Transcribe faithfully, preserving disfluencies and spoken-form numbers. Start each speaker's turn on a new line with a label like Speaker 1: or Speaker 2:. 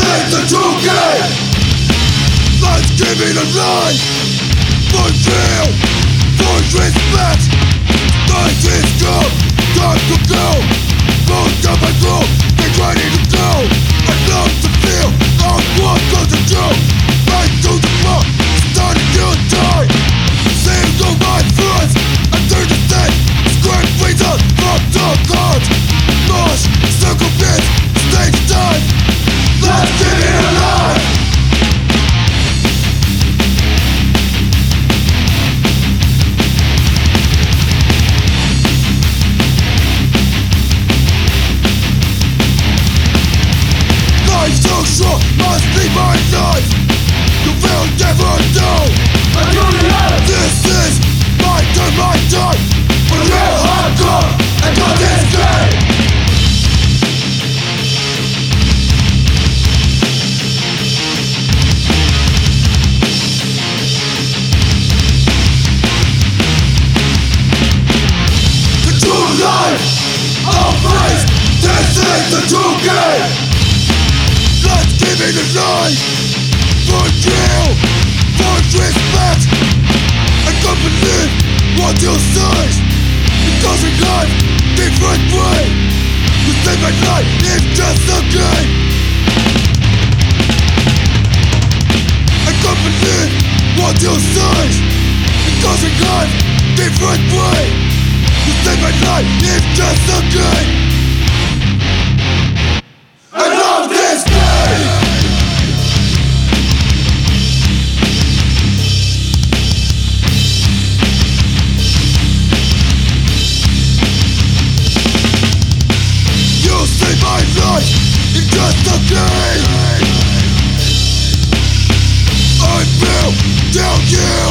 Speaker 1: ain't the true game. Let's give it a line. For real, for respect. Night is gone, time to go. Most of my group, they ready to go. I love to feel, I want to control. Right to the floor, starting to die. Save all my friends, I turn to set. Scratch reason from the cards. Mosh, circle pits, stage time. Let's give it a life. Life so short, must be my life. You will never know. This is my turn, my time. For real hardcore, and got this game. The true life of race. This is the true game. Let's give it a life. For real, for respect. I can't believe what you say. Because in life, different way. You say my life is just a game. I can't believe what you say. Because in life, different way. You say my life is just a game. I love this game. You say my life is just a game. I will tell you.